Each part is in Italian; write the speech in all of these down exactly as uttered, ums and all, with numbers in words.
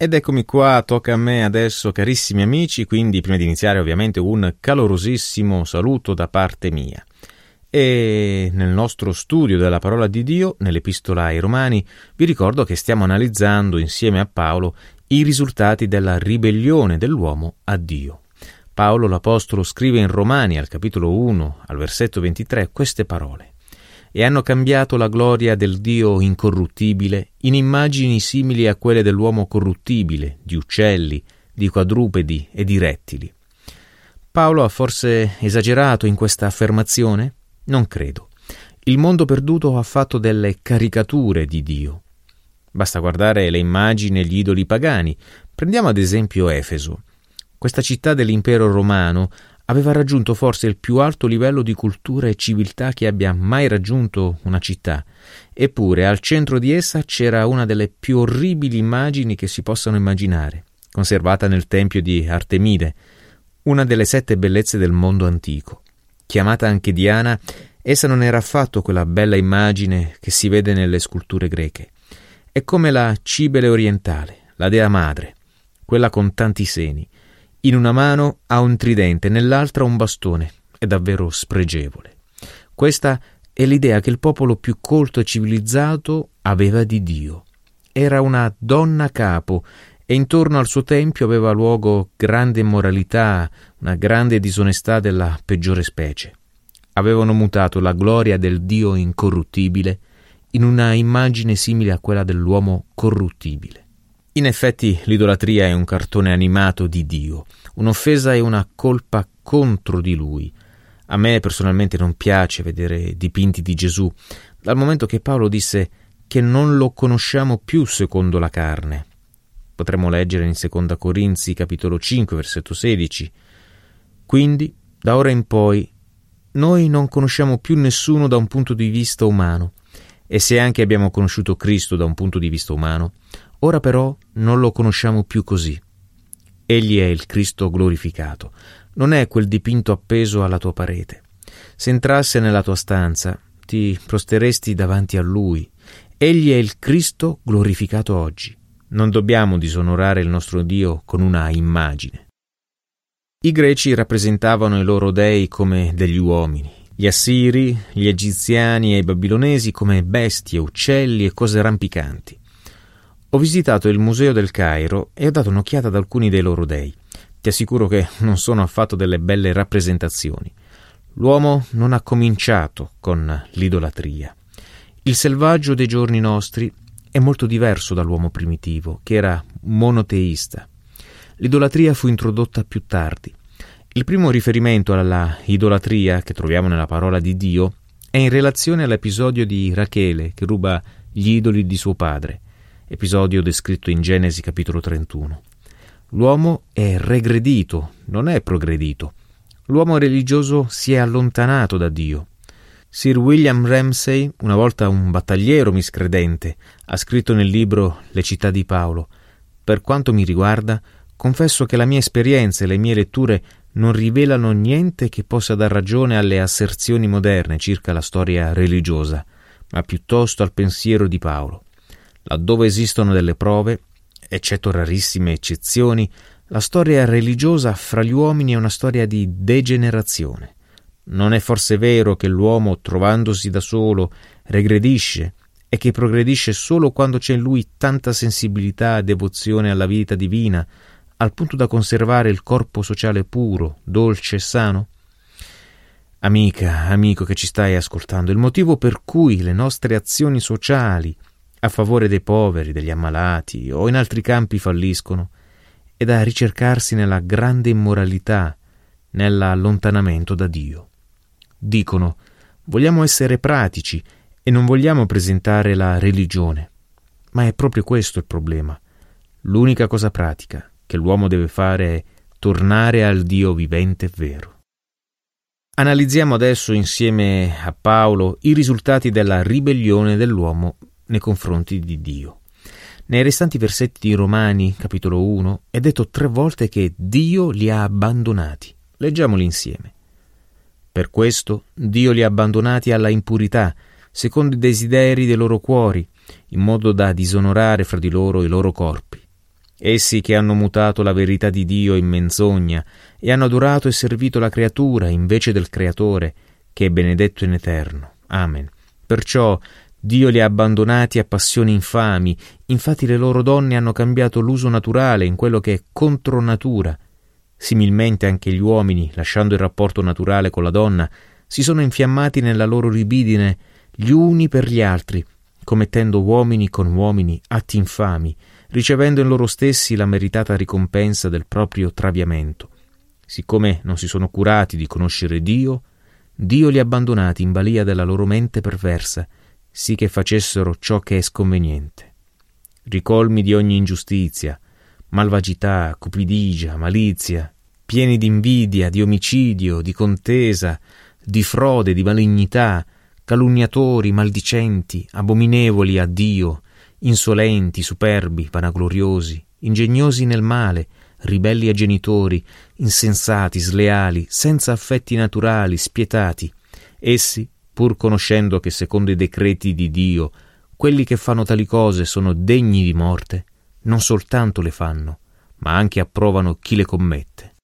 Ed eccomi qua, tocca a me adesso, carissimi amici, quindi prima di iniziare ovviamente un calorosissimo saluto da parte mia. E nel nostro studio della parola di Dio, nell'Epistola ai Romani, vi ricordo che stiamo analizzando insieme a Paolo i risultati della ribellione dell'uomo a Dio. Paolo l'Apostolo scrive in Romani al capitolo uno, al versetto ventitré, queste parole: e hanno cambiato la gloria del Dio incorruttibile in immagini simili a quelle dell'uomo corruttibile, di uccelli, di quadrupedi e di rettili. Paolo ha forse esagerato in questa affermazione? Non credo. Il mondo perduto ha fatto delle caricature di Dio. Basta guardare le immagini e gli idoli pagani. Prendiamo ad esempio Efeso. Questa città dell'impero romano aveva raggiunto forse il più alto livello di cultura e civiltà che abbia mai raggiunto una città, eppure al centro di essa c'era una delle più orribili immagini che si possano immaginare, conservata nel tempio di Artemide, una delle sette bellezze del mondo antico. Chiamata anche Diana, essa non era affatto quella bella immagine che si vede nelle sculture greche. È come la Cibele orientale, la dea madre, quella con tanti seni. In una mano ha un tridente, nell'altra un bastone. È davvero spregevole. Questa è l'idea che il popolo più colto e civilizzato aveva di Dio. Era una donna capo e intorno al suo tempio aveva luogo grande immoralità, una grande disonestà della peggiore specie. Avevano mutato la gloria del Dio incorruttibile in una immagine simile a quella dell'uomo corruttibile. In effetti l'idolatria è un cartone animato di Dio, un'offesa e una colpa contro di Lui. A me personalmente non piace vedere dipinti di Gesù, dal momento che Paolo disse che non lo conosciamo più secondo la carne. Potremmo leggere in Seconda Corinzi capitolo cinque versetto sedici. Quindi, da ora in poi, noi non conosciamo più nessuno da un punto di vista umano, e se anche abbiamo conosciuto Cristo da un punto di vista umano, ora però non lo conosciamo più così. Egli è il Cristo glorificato, non è quel dipinto appeso alla tua parete. Se entrasse nella tua stanza, ti prosteresti davanti a Lui. Egli è il Cristo glorificato oggi. Non dobbiamo disonorare il nostro Dio con una immagine. I greci rappresentavano i loro dei come degli uomini, gli assiri, gli egiziani e i babilonesi come bestie, uccelli e cose rampicanti. Ho visitato il museo del Cairo e ho dato un'occhiata ad alcuni dei loro dei. Ti assicuro che non sono affatto delle belle rappresentazioni. L'uomo non ha cominciato con l'idolatria. Il selvaggio dei giorni nostri è molto diverso dall'uomo primitivo, che era monoteista. L'idolatria fu introdotta più tardi. Il primo riferimento alla idolatria che troviamo nella parola di Dio è in relazione all'episodio di Rachele che ruba gli idoli di suo padre, episodio descritto in Genesi capitolo trentuno. L'uomo è regredito, non è progredito. L'uomo religioso si è allontanato da Dio. Sir William Ramsay, una volta un battagliero miscredente, ha scritto nel libro Le città di Paolo: per quanto mi riguarda, confesso che la mia esperienza e le mie letture non rivelano niente che possa dar ragione alle asserzioni moderne circa la storia religiosa, ma piuttosto al pensiero di Paolo. Laddove esistono delle prove, eccetto rarissime eccezioni, la storia religiosa fra gli uomini è una storia di degenerazione. Non è forse vero che l'uomo, trovandosi da solo, regredisce e che progredisce solo quando c'è in lui tanta sensibilità e devozione alla vita divina, al punto da conservare il corpo sociale puro, dolce e sano? Amica, amico che ci stai ascoltando, il motivo per cui le nostre azioni sociali a favore dei poveri, degli ammalati o in altri campi falliscono è da ricercarsi nella grande immoralità, nell'allontanamento da Dio. Dicono: vogliamo essere pratici e non vogliamo presentare la religione. Ma è proprio questo il problema. L'unica cosa pratica che l'uomo deve fare è tornare al Dio vivente e vero. Analizziamo adesso insieme a Paolo i risultati della ribellione dell'uomo nei confronti di Dio. Nei restanti versetti di Romani, capitolo uno, è detto tre volte che Dio li ha abbandonati. Leggiamoli insieme. Per questo Dio li ha abbandonati alla impurità, secondo i desideri dei loro cuori, in modo da disonorare fra di loro i loro corpi. Essi che hanno mutato la verità di Dio in menzogna e hanno adorato e servito la creatura invece del Creatore, che è benedetto in eterno. Amen. Perciò Dio li ha abbandonati a passioni infami, infatti le loro donne hanno cambiato l'uso naturale in quello che è contro natura. Similmente anche gli uomini, lasciando il rapporto naturale con la donna, si sono infiammati nella loro libidine gli uni per gli altri, commettendo uomini con uomini atti infami, ricevendo in loro stessi la meritata ricompensa del proprio traviamento. Siccome non si sono curati di conoscere Dio, Dio li ha abbandonati in balia della loro mente perversa, sì che facessero ciò che è sconveniente. Ricolmi di ogni ingiustizia, malvagità, cupidigia, malizia, pieni di invidia, di omicidio, di contesa, di frode, di malignità, calunniatori, maldicenti, abominevoli a Dio, insolenti, superbi, vanagloriosi, ingegnosi nel male, ribelli ai genitori, insensati, sleali, senza affetti naturali, spietati. Essi, pur conoscendo che secondo i decreti di Dio quelli che fanno tali cose sono degni di morte, non soltanto le fanno, ma anche approvano chi le commette.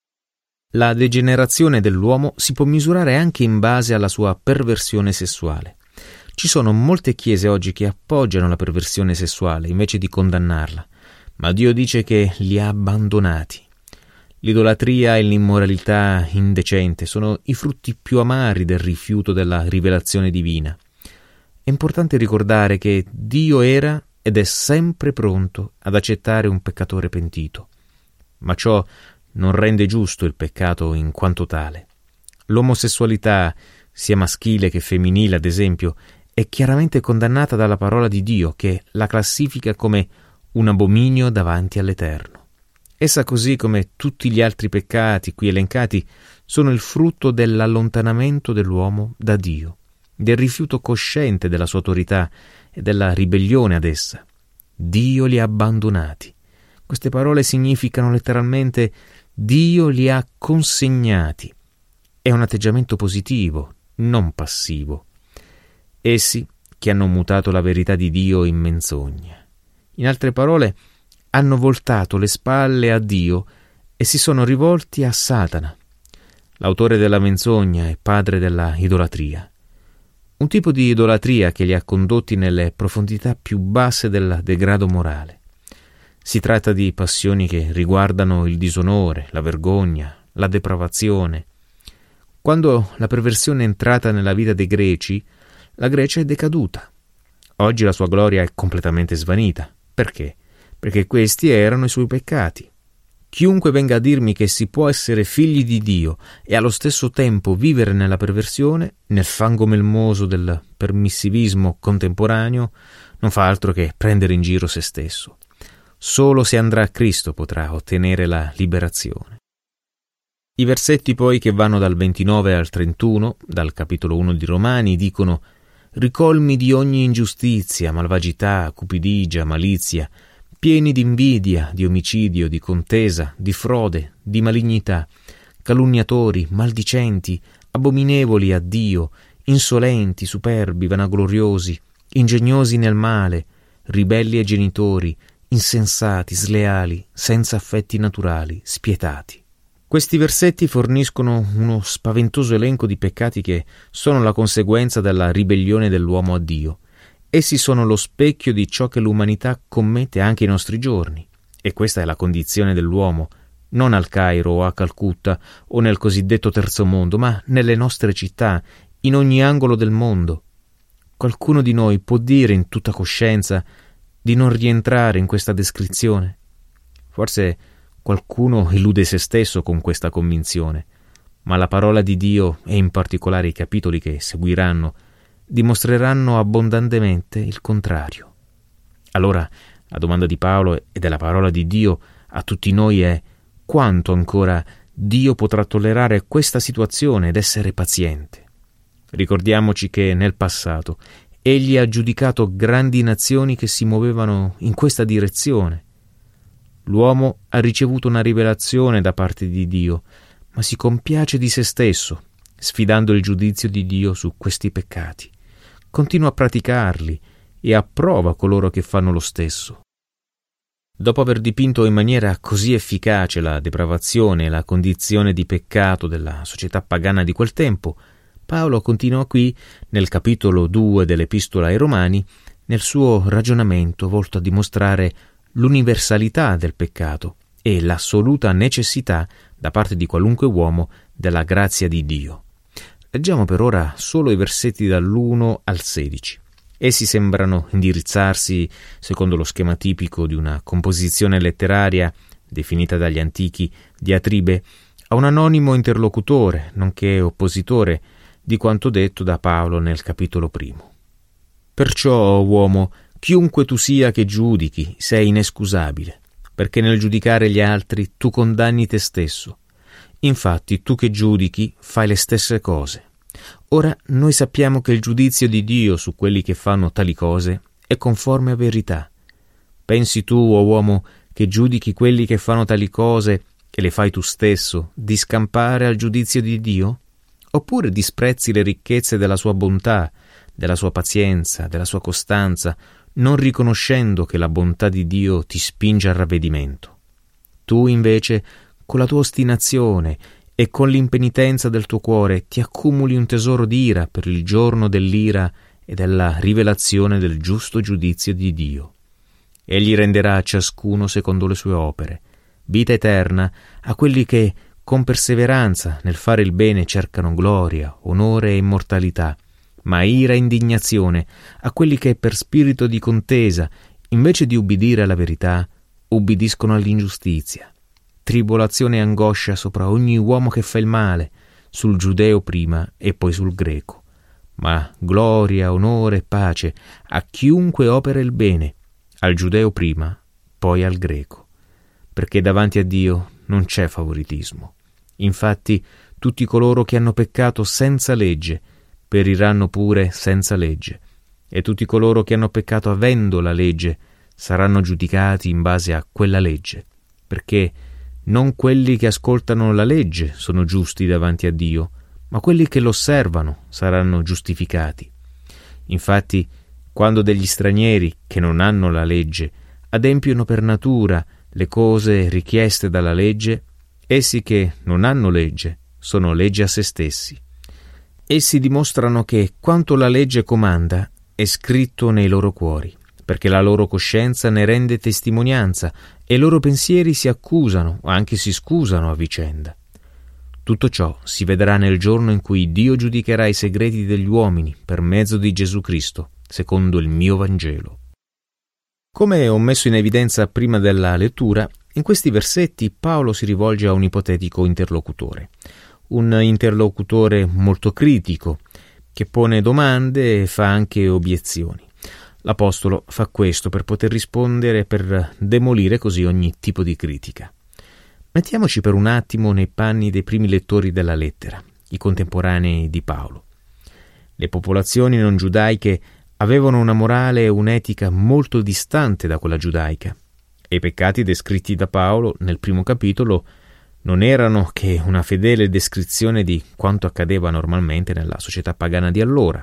La degenerazione dell'uomo si può misurare anche in base alla sua perversione sessuale. Ci sono molte chiese oggi che appoggiano la perversione sessuale invece di condannarla, ma Dio dice che li ha abbandonati. L'idolatria e l'immoralità indecente sono i frutti più amari del rifiuto della rivelazione divina. È importante ricordare che Dio era ed è sempre pronto ad accettare un peccatore pentito, ma ciò non rende giusto il peccato in quanto tale. L'omosessualità, sia maschile che femminile ad esempio, è chiaramente condannata dalla parola di Dio, che la classifica come un abominio davanti all'Eterno. Essa, così come tutti gli altri peccati qui elencati, sono il frutto dell'allontanamento dell'uomo da Dio, del rifiuto cosciente della sua autorità e della ribellione ad essa. Dio li ha abbandonati. Queste parole significano letteralmente Dio li ha consegnati. È un atteggiamento positivo, non passivo. Essi che hanno mutato la verità di Dio in menzogna. In altre parole, hanno voltato le spalle a Dio e si sono rivolti a Satana, l'autore della menzogna e padre della idolatria. Un tipo di idolatria che li ha condotti nelle profondità più basse del degrado morale. Si tratta di passioni che riguardano il disonore, la vergogna, la depravazione. Quando la perversione è entrata nella vita dei greci, la Grecia è decaduta. Oggi la sua gloria è completamente svanita. Perché? Perché questi erano i suoi peccati. Chiunque venga a dirmi che si può essere figli di Dio e allo stesso tempo vivere nella perversione, nel fango melmoso del permissivismo contemporaneo, non fa altro che prendere in giro se stesso. Solo se andrà a Cristo potrà ottenere la liberazione. I versetti poi che vanno dal ventinove al trentuno, dal capitolo uno di Romani, dicono: ricolmi di ogni ingiustizia, malvagità, cupidigia, malizia, pieni di invidia, di omicidio, di contesa, di frode, di malignità, calunniatori, maldicenti, abominevoli a Dio, insolenti, superbi, vanagloriosi, ingegnosi nel male, ribelli ai genitori, insensati, sleali, senza affetti naturali, spietati. Questi versetti forniscono uno spaventoso elenco di peccati che sono la conseguenza della ribellione dell'uomo a Dio. Essi sono lo specchio di ciò che l'umanità commette anche ai nostri giorni. E questa è la condizione dell'uomo, non al Cairo o a Calcutta o nel cosiddetto terzo mondo, ma nelle nostre città, in ogni angolo del mondo. Qualcuno di noi può dire in tutta coscienza di non rientrare in questa descrizione? Forse qualcuno illude se stesso con questa convinzione, ma la parola di Dio, e in particolare i capitoli che seguiranno, dimostreranno abbondantemente il contrario. Allora, la domanda di Paolo e della parola di Dio a tutti noi è: quanto ancora Dio potrà tollerare questa situazione ed essere paziente? Ricordiamoci che nel passato Egli ha giudicato grandi nazioni che si muovevano in questa direzione. L'uomo ha ricevuto una rivelazione da parte di Dio, ma si compiace di se stesso, sfidando il giudizio di Dio su questi peccati. Continua a praticarli e approva coloro che fanno lo stesso. Dopo aver dipinto in maniera così efficace la depravazione e la condizione di peccato della società pagana di quel tempo, Paolo continua qui, nel capitolo due dell'Epistola ai Romani, nel suo ragionamento volto a dimostrare l'universalità del peccato e l'assoluta necessità da parte di qualunque uomo della grazia di Dio. Leggiamo per ora solo i versetti dall'uno al sedici. Essi sembrano indirizzarsi, secondo lo schema tipico di una composizione letteraria definita dagli antichi diatribe, a un anonimo interlocutore, nonché oppositore di quanto detto da Paolo nel capitolo primo. Perciò, uomo, chiunque tu sia che giudichi, sei inescusabile, perché nel giudicare gli altri tu condanni te stesso. Infatti, tu che giudichi fai le stesse cose. Ora noi sappiamo che il giudizio di Dio su quelli che fanno tali cose è conforme a verità. Pensi tu, o uomo, che giudichi quelli che fanno tali cose e le fai tu stesso, di scampare al giudizio di Dio? Oppure disprezzi le ricchezze della sua bontà, della sua pazienza, della sua costanza, non riconoscendo che la bontà di Dio ti spinge al ravvedimento? Tu, invece, con la tua ostinazione e con l'impenitenza del tuo cuore ti accumuli un tesoro di ira per il giorno dell'ira e della rivelazione del giusto giudizio di Dio. Egli renderà a ciascuno secondo le sue opere, vita eterna a quelli che con perseveranza nel fare il bene cercano gloria, onore e immortalità, ma ira e indignazione a quelli che per spirito di contesa, invece di ubbidire alla verità, ubbidiscono all'ingiustizia. Tribolazione e angoscia sopra ogni uomo che fa il male, sul giudeo prima e poi sul greco, ma gloria, onore e pace a chiunque opera il bene, al giudeo prima, poi al greco, perché davanti a Dio non c'è favoritismo. Infatti tutti coloro che hanno peccato senza legge periranno pure senza legge, e tutti coloro che hanno peccato avendo la legge saranno giudicati in base a quella legge, perché non quelli che ascoltano la legge sono giusti davanti a Dio, ma quelli che lo osservano saranno giustificati. Infatti, quando degli stranieri che non hanno la legge adempiono per natura le cose richieste dalla legge, essi che non hanno legge sono legge a se stessi. Essi dimostrano che quanto la legge comanda è scritto nei loro cuori, perché la loro coscienza ne rende testimonianza e i loro pensieri si accusano o anche si scusano a vicenda. Tutto ciò si vedrà nel giorno in cui Dio giudicherà i segreti degli uomini per mezzo di Gesù Cristo, secondo il mio Vangelo. Come ho messo in evidenza prima della lettura, in questi versetti Paolo si rivolge a un ipotetico interlocutore, un interlocutore molto critico, che pone domande e fa anche obiezioni. L'Apostolo fa questo per poter rispondere, per demolire così ogni tipo di critica. Mettiamoci per un attimo nei panni dei primi lettori della lettera, i contemporanei di Paolo. Le popolazioni non giudaiche avevano una morale e un'etica molto distante da quella giudaica, e i peccati descritti da Paolo nel primo capitolo non erano che una fedele descrizione di quanto accadeva normalmente nella società pagana di allora.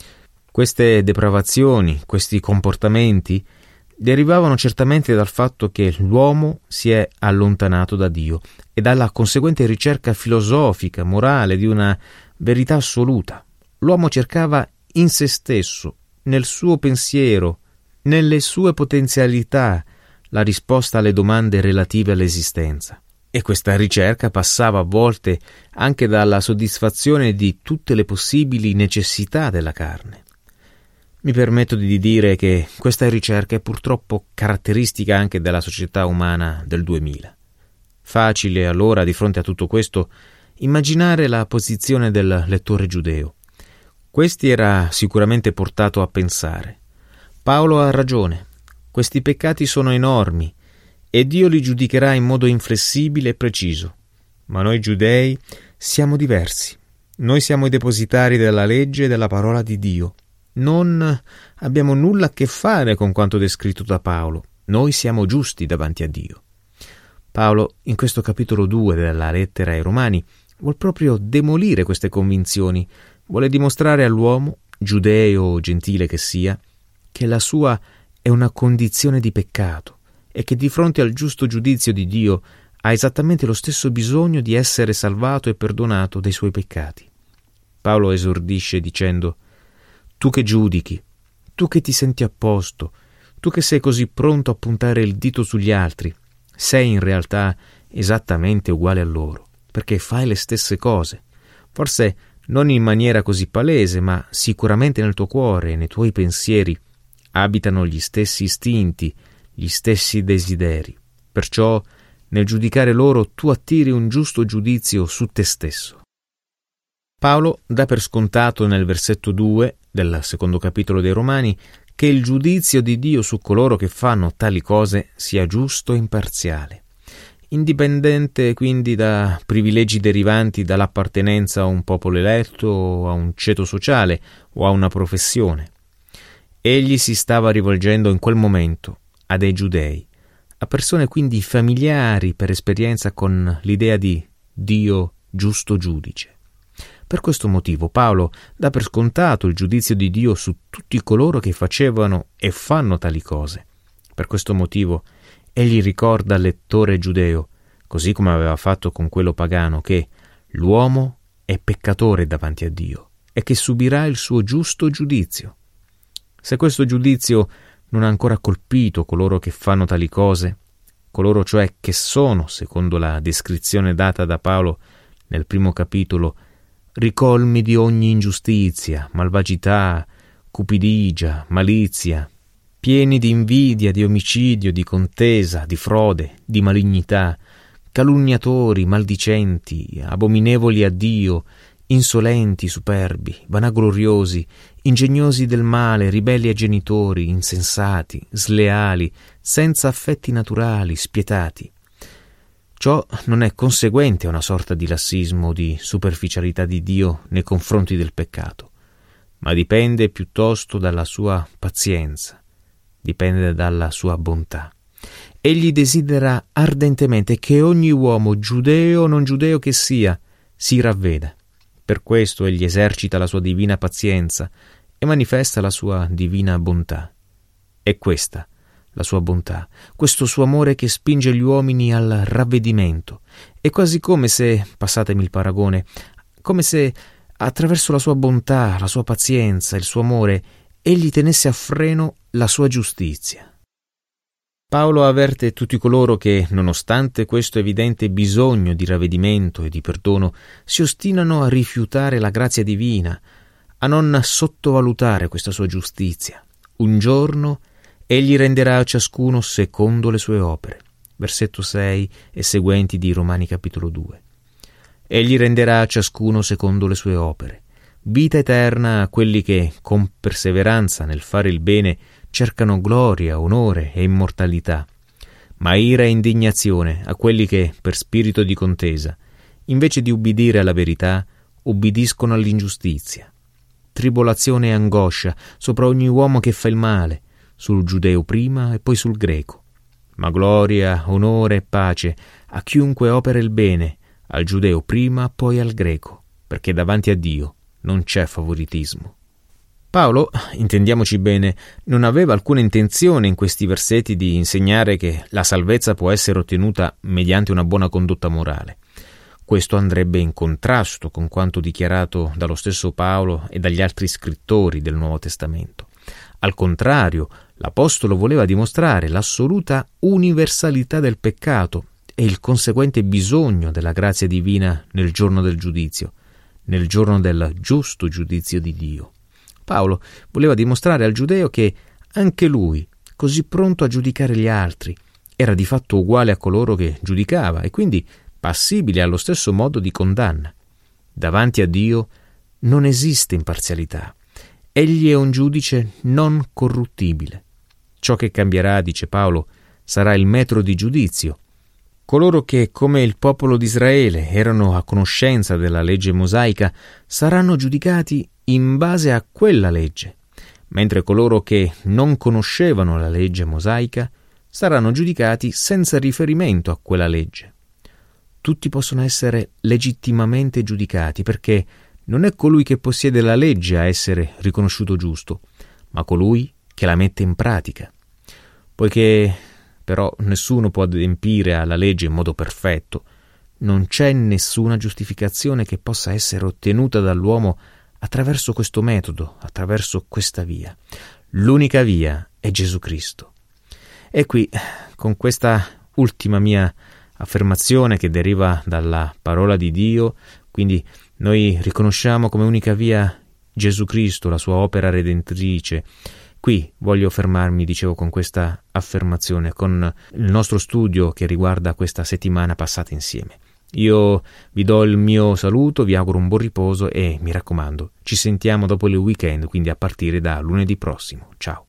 Queste depravazioni, questi comportamenti derivavano certamente dal fatto che l'uomo si è allontanato da Dio e dalla conseguente ricerca filosofica, morale di una verità assoluta. L'uomo cercava in se stesso, nel suo pensiero, nelle sue potenzialità, la risposta alle domande relative all'esistenza. E questa ricerca passava a volte anche dalla soddisfazione di tutte le possibili necessità della carne. Mi permetto di dire che questa ricerca è purtroppo caratteristica anche della società umana del duemila. Facile allora, di fronte a tutto questo, immaginare la posizione del lettore giudeo. Questi era sicuramente portato a pensare: Paolo ha ragione, questi peccati sono enormi e Dio li giudicherà in modo inflessibile e preciso. Ma noi giudei siamo diversi. Noi siamo i depositari della legge e della parola di Dio. Non abbiamo nulla a che fare con quanto descritto da Paolo. Noi siamo giusti davanti a Dio. Paolo, in questo capitolo due della lettera ai Romani, vuol proprio demolire queste convinzioni. Vuole dimostrare all'uomo, giudeo o gentile che sia, che la sua è una condizione di peccato e che di fronte al giusto giudizio di Dio ha esattamente lo stesso bisogno di essere salvato e perdonato dai suoi peccati. Paolo esordisce dicendo: tu che giudichi, tu che ti senti a posto, tu che sei così pronto a puntare il dito sugli altri, sei in realtà esattamente uguale a loro, perché fai le stesse cose, forse non in maniera così palese, ma sicuramente nel tuo cuore e nei tuoi pensieri abitano gli stessi istinti, gli stessi desideri. Perciò nel giudicare loro tu attiri un giusto giudizio su te stesso. Paolo dà per scontato nel versetto due del secondo capitolo dei Romani che il giudizio di Dio su coloro che fanno tali cose sia giusto e imparziale, indipendente quindi da privilegi derivanti dall'appartenenza a un popolo eletto o a un ceto sociale o a una professione. Egli si stava rivolgendo in quel momento a dei giudei, a persone quindi familiari per esperienza con l'idea di Dio giusto giudice. Per questo motivo Paolo dà per scontato il giudizio di Dio su tutti coloro che facevano e fanno tali cose. Per questo motivo egli ricorda al lettore giudeo, così come aveva fatto con quello pagano, che l'uomo è peccatore davanti a Dio e che subirà il suo giusto giudizio. Se questo giudizio non ha ancora colpito coloro che fanno tali cose, coloro cioè che sono, secondo la descrizione data da Paolo nel primo capitolo, ricolmi di ogni ingiustizia, malvagità, cupidigia, malizia, pieni di invidia, di omicidio, di contesa, di frode, di malignità, calunniatori, maldicenti, abominevoli a Dio, insolenti, superbi, vanagloriosi, ingegnosi del male, ribelli ai genitori, insensati, sleali, senza affetti naturali, spietati. Ciò non è conseguente a una sorta di lassismo o di superficialità di Dio nei confronti del peccato, ma dipende piuttosto dalla sua pazienza, dipende dalla sua bontà. Egli desidera ardentemente che ogni uomo, giudeo o non giudeo che sia, si ravveda. Per questo egli esercita la sua divina pazienza e manifesta la sua divina bontà. È questa la sua bontà, questo suo amore che spinge gli uomini al ravvedimento. È quasi come se, passatemi il paragone, come se attraverso la sua bontà, la sua pazienza, il suo amore, egli tenesse a freno la sua giustizia. Paolo avverte tutti coloro che, nonostante questo evidente bisogno di ravvedimento e di perdono, si ostinano a rifiutare la grazia divina, a non sottovalutare questa sua giustizia. Un giorno egli renderà a ciascuno secondo le sue opere. Versetto sei e seguenti di Romani capitolo due. Egli renderà a ciascuno secondo le sue opere. Vita eterna a quelli che, con perseveranza nel fare il bene, cercano gloria, onore e immortalità, ma ira e indignazione a quelli che, per spirito di contesa, invece di ubbidire alla verità, ubbidiscono all'ingiustizia. Tribolazione e angoscia sopra ogni uomo che fa il male, sul giudeo prima e poi sul greco, ma gloria, onore e pace a chiunque opera il bene, al giudeo prima poi al greco, perché davanti a Dio non c'è favoritismo. Paolo, intendiamoci bene, non aveva alcuna intenzione in questi versetti di insegnare che la salvezza può essere ottenuta mediante una buona condotta morale. Questo andrebbe in contrasto con quanto dichiarato dallo stesso Paolo e dagli altri scrittori del Nuovo Testamento. Al contrario, l'Apostolo voleva dimostrare l'assoluta universalità del peccato e il conseguente bisogno della grazia divina nel giorno del giudizio, nel giorno del giusto giudizio di Dio. Paolo voleva dimostrare al giudeo che anche lui, così pronto a giudicare gli altri, era di fatto uguale a coloro che giudicava e quindi passibile allo stesso modo di condanna. Davanti a Dio non esiste imparzialità. Egli è un giudice non corruttibile. Ciò che cambierà, dice Paolo, sarà il metro di giudizio. Coloro che, come il popolo di Israele, erano a conoscenza della legge mosaica, saranno giudicati in base a quella legge, mentre coloro che non conoscevano la legge mosaica saranno giudicati senza riferimento a quella legge. Tutti possono essere legittimamente giudicati, perché non è colui che possiede la legge a essere riconosciuto giusto, ma colui che la mette in pratica. Poiché però nessuno può adempiere alla legge in modo perfetto. Non c'è nessuna giustificazione che possa essere ottenuta dall'uomo attraverso questo metodo, attraverso questa via. L'unica via è Gesù Cristo. E qui, con questa ultima mia affermazione che deriva dalla parola di Dio, quindi noi riconosciamo come unica via Gesù Cristo, la sua opera redentrice. Qui voglio fermarmi, dicevo, con questa affermazione, con il nostro studio che riguarda questa settimana passata insieme. Io vi do il mio saluto, vi auguro un buon riposo e mi raccomando, ci sentiamo dopo il weekend, quindi a partire da lunedì prossimo. Ciao.